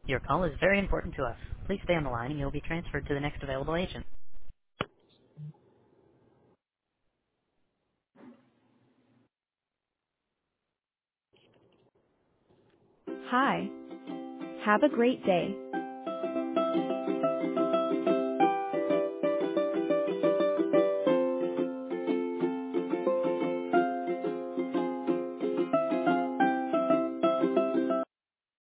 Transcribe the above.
Your call is very important to us. Please stay on the line and you'll be transferred to the next available agent. Hi. Have a great day.